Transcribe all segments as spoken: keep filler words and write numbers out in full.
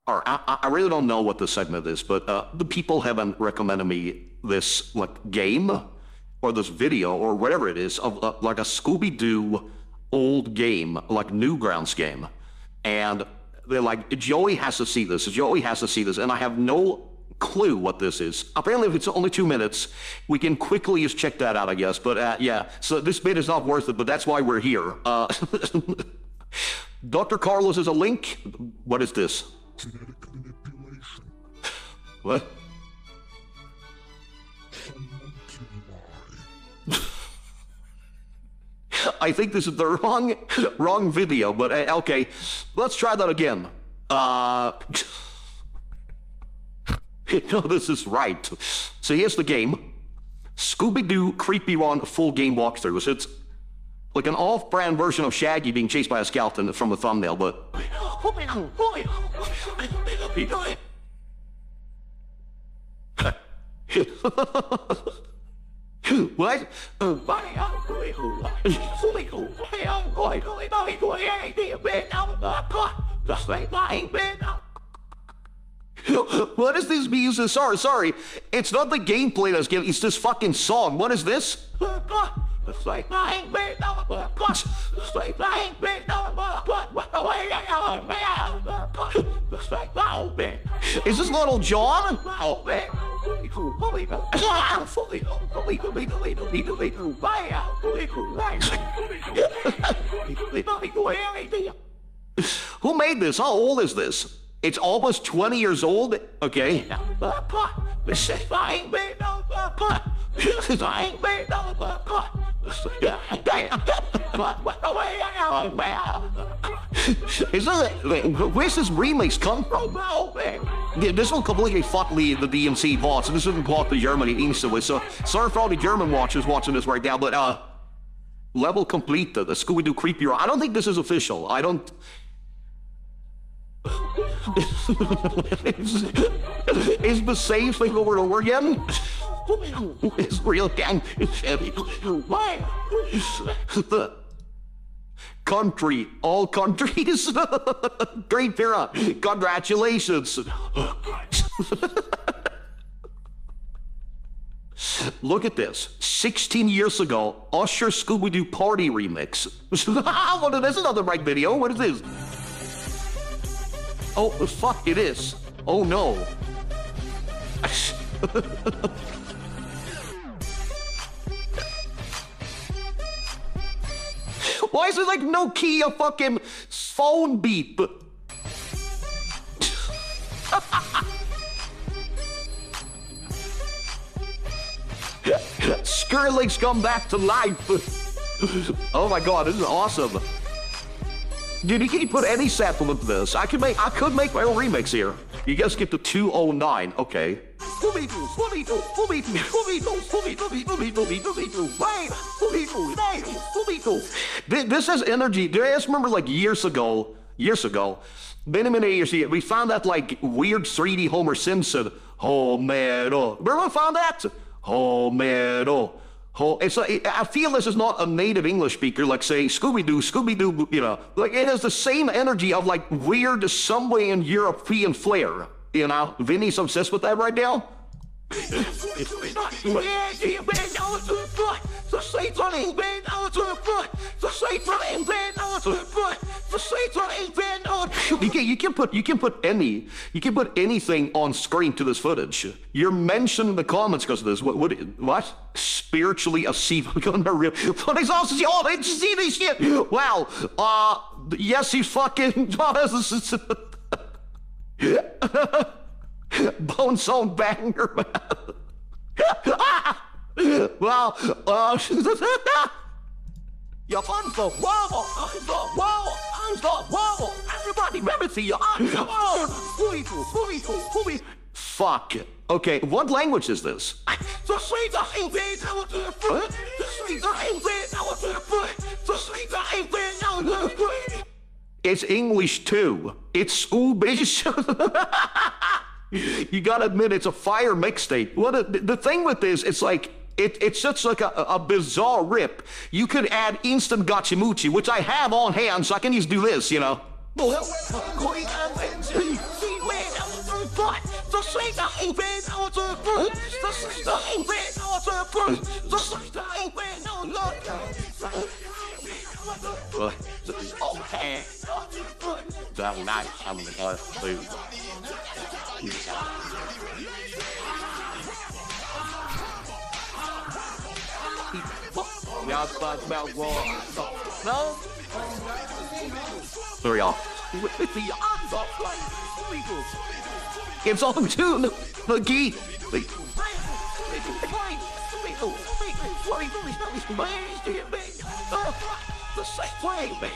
or I, I really don't know what the segment is, but uh, the people haven't recommended me this like game or this video or whatever it is of uh, like a Scooby-Doo old game, like Newgrounds game, and they're like, Joey has to see this. Joey has to see this, and I have no clue what this is. Apparently, if it's only two minutes, we can quickly just check that out, I guess. But uh, yeah, so this bit is not worth it, but that's why we're here. Uh, Doctor Carlos is a link. What is this? Genetic manipulation. What? I think this is the wrong, wrong video, but uh, okay, let's try that again. Uh, no, this is right. So here's the game. Scooby-Doo Creepy Run full game walkthrough. So it's like an off-brand version of Shaggy being chased by a skeleton from the thumbnail, but... What? What is this music? Sorry, sorry. It's not the gameplay that's giving, it's this fucking song. What is this? Is this Little John? Who made this? How old is this? It's almost twenty years old? Okay. Is this, where's this remix come from? This will completely fuck the, the D M C bots, and this isn't bought to Germany instantly, so sorry for all the German watchers watching this right now, but uh, level complete, the, the Scooby-Doo Creepy Run. I don't think this is official. I don't... Is the same thing over and over again? It's real gang. The country, all countries. Great Pira, congratulations. Look at this. sixteen years ago, Usher Scooby-Doo Party Remix. What, this is not the right video. What is this? Oh, fuck, it is. Oh, no. Why is it like Nokia fucking phone beep? Skrillex come back to life. Oh my god, this is awesome. Dude, you can put any sample into this. I could make I could make my own remix here. You guys get to two oh nine, okay. This has energy. Do you guys remember like years ago, years ago, many, many years ago, we found that like weird three D Homer Simpson. Oh man, oh. Remember we found that? Oh man, oh. Oh, it's like, I feel this is not a native English speaker, like say Scooby-Doo, Scooby-Doo, you know, like it has the same energy of like weird somewhere in European flair, you know. Vinny's obsessed with that right now. You can, you can put you can put any you can put anything on screen to this footage. You're mentioned in the comments because of this. What what what? Spiritually a sea gonna rip. But he's also oh they see this shit. Wow. Uh yes he's fucking Bone Zone banger, man. Well, uh, you're fun for wobble, I'm for wobble, I'm for wobble. Everybody, remember to you. Fuck. Okay, what language is this? It's English too. It's Scoobish. You gotta admit, it's a fire mixtape. What a, the thing with this, it's like, it, it's just like a, a bizarre rip. You could add instant Gachimuchi, which I have on hand, so I can just do this, you know. That night, I'm gonna do. Yeah, it's about war. No? Sorry, y'all. It's on tune. The key. The same way, man.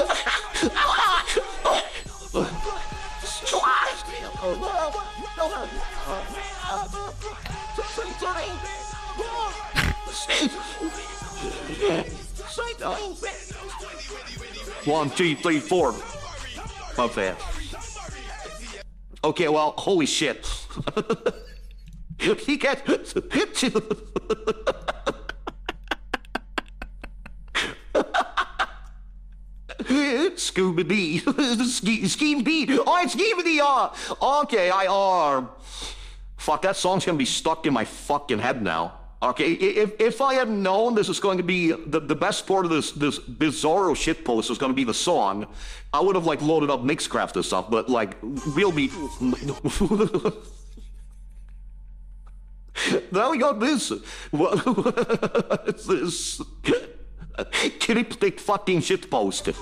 One, two, three, four. Love that. Okay, well, holy shit. He gets Scooby-Dee. Scheme-Dee. Oh, it's Scheme-Dee. Uh, okay, I, uh... Fuck, that song's gonna be stuck in my fucking head now. Okay, if, if I had known this is going to be the, the best part of this this bizarro shitpost was going to be the song, I would have like loaded up Mixcraft and stuff, but like, we'll be... Now we got this. What's this? Cryptic fucking shitpost.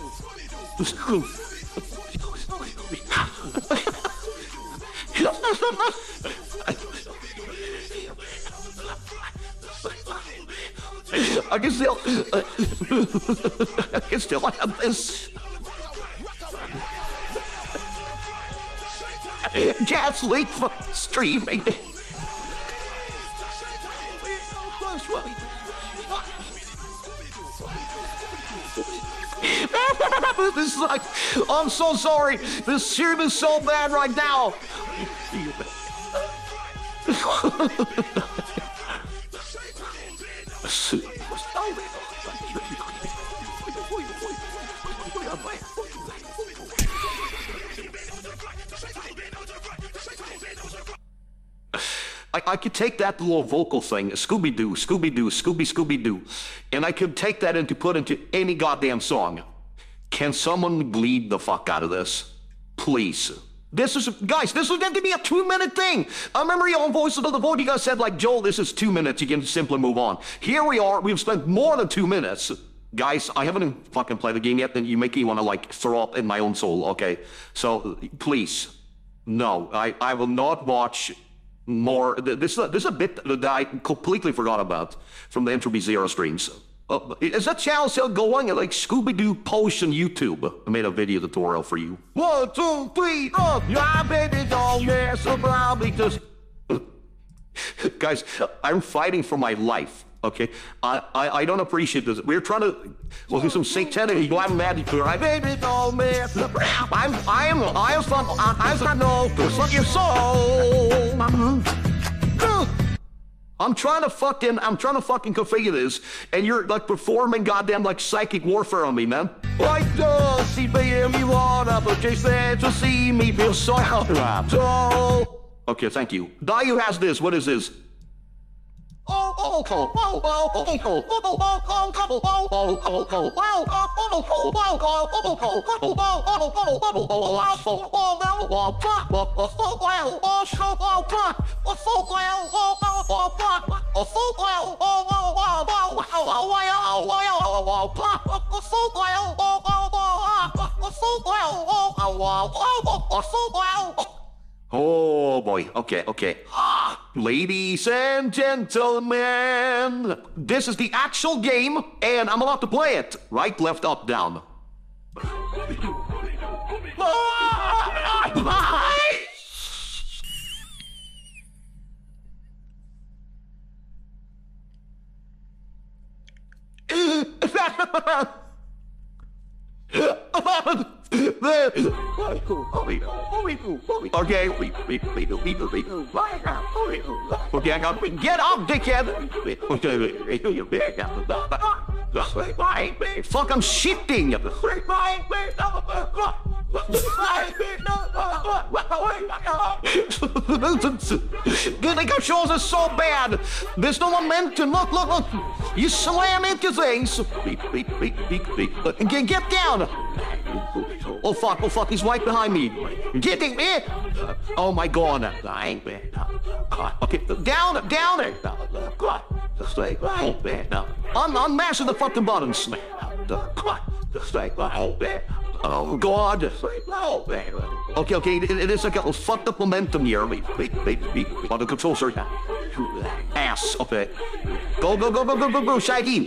I can still, uh, I can still have this. Just wait for streaming. This is like, I'm so sorry. This stream is so bad right now. I, I could take that little vocal thing, Scooby-Doo, Scooby-Doo, Scooby, Scooby-Doo, and I could take that and to put into any goddamn song. Can someone bleed the fuck out of this? Please. This is, guys, this was meant to be a two-minute thing. I remember your own voice of the vote, you guys said, like, Joel, this is two minutes, you can simply move on. Here we are, we've spent more than two minutes. Guys, I haven't even fucking played the game yet, and you make me want to, like, throw up in my own soul, okay? So, please, no, I, I will not watch more. This is, a, this is a bit that I completely forgot about from the Entropy Zero streams. Uh, is that channel still going? Like Scooby-Doo post on YouTube. I made a video tutorial for you. One, two, three, oh, yeah, baby, don't mess around because... Guys, I'm fighting for my life, okay? I, I, I don't appreciate this. We're trying to... Well, do some satanic... I'm mad to right? Baby, don't mess around. I'm... I'm... I'm... I'm... I'm... I'm... No, suck your soul. I'm trying to fucking, I'm trying to fucking configure this, and you're like performing goddamn like psychic warfare on me, man. Why does she feel me wanna, but she said to see me feel so so. Okay, thank you. Dayu has this. What is this? Oh, oh, oh, oh, oh, oh, oh, oh boy, okay, okay. Ladies and gentlemen, this is the actual game, and I'm allowed to play it. Right, left, up, down. Okay, we we we do we do we do. Okay, I got get up, dickhead. Fuck, I'm shifting. The controls are so bad. There's no momentum. Look, look, look. You slam into things. Beep, beep, beep, beep, beep. Get, get down. Oh, fuck. Oh, fuck. He's right behind me. Getting me. Oh, my God. Okay, down, down there. Un unmaster the fucking buttons. Oh, God. Okay, okay, it, it is like a fucked up momentum here. But the controls are ass. Okay. Go, go, go, go, go, go, go, Shaggy.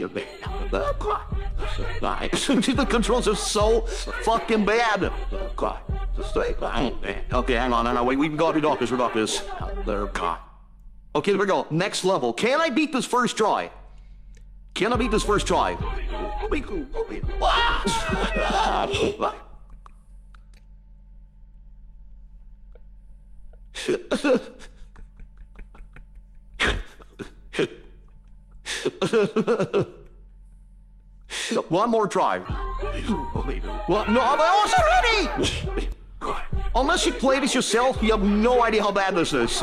The controls are so fucking bad. Okay, hang on, hang on, wait, we got to do this, we got this. There, God. Okay, there we go. Next level. Can I beat this first try? Can I beat this first try? One more try. What? No, I was already! Unless you play this yourself, you have no idea how bad this is.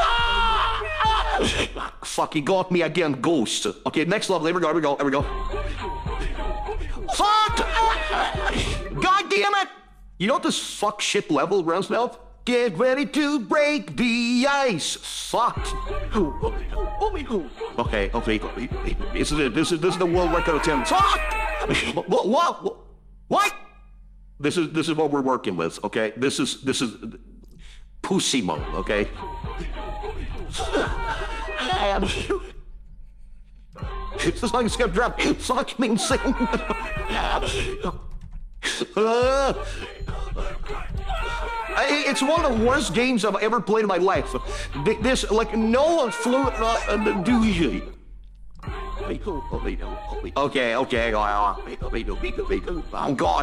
Fuck, he got me again, ghost. Okay, next level, there we go, there we go, there we go. Fuck! God damn it! You know what this fuck shit level runs now? Get ready to break the ice. Fucked. Okay, okay. This is it. This is this is the world record attempt. Fuck! What? What? What? This is this is what we're working with. Okay. This is this is pussy mode. Okay. It's just like it's gonna drop. Fuck me, sing. uh, It's one of the worst games I've ever played in my life. This, like, no fluent uh, do you. Okay, okay, oh God.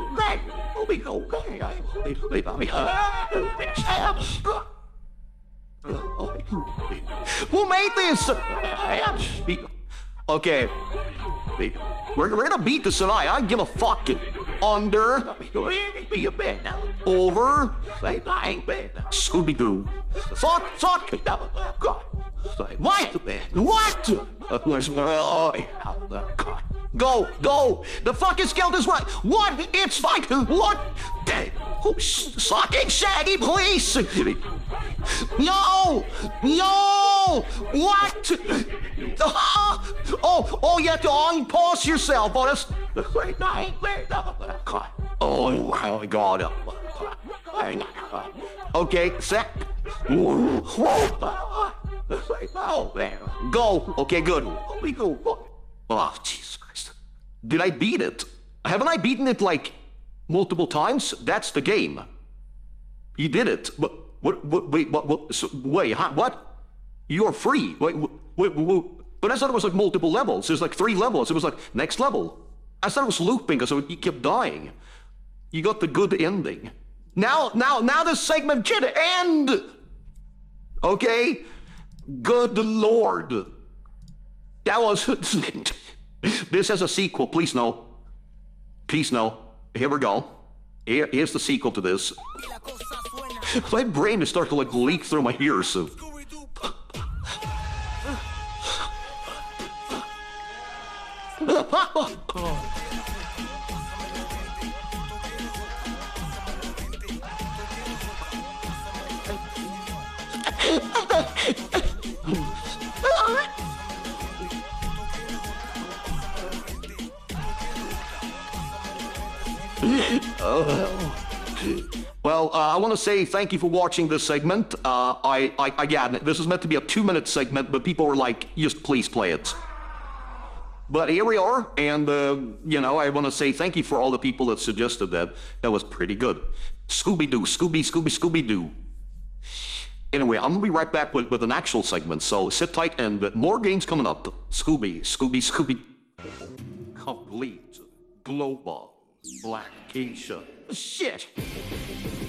Who made this? Okay. We're, we're gonna beat this tonight. I don't give a fuck. Under. Over. Scooby-Doo. Fuck, fuck. What? What? Go, go. The fucking skeleton's right. What? It's fine. What? Fucking Shaggy, please. No! No! What? Oh, oh, you have to unpause yourself. Oh, that's... Oh, my God. Okay, sec. Go. Okay, good. Oh, Jesus Christ. Did I beat it? Haven't I beaten it, like, multiple times? That's the game. You did it. But, what, what, wait, what, what, so, wait, huh, what? You're free. Wait, wait, wait, but I thought it was like multiple levels. There's like three levels. It was like, next level. I thought it was looping because you kept dying. You got the good ending. Now, now, now this segment should end. Okay? Good Lord. That was... This has a sequel. Please no. Please no. Here we go. Here, here's the sequel to this. My brain is starting to like leak through my ears. So. Oh. Well, uh, I want to say thank you for watching this segment. Uh, I, I, again, this is meant to be a two-minute segment, but people were like, just please play it. But here we are, and, uh, you know, I want to say thank you for all the people that suggested that. That was pretty good. Scooby-Doo, Scooby, Scooby, Scooby-Doo. Anyway, I'm going to be right back with, with an actual segment, so sit tight, and uh, more games coming up. Scooby, Scooby, Scooby. Complete global black Asia. Shit.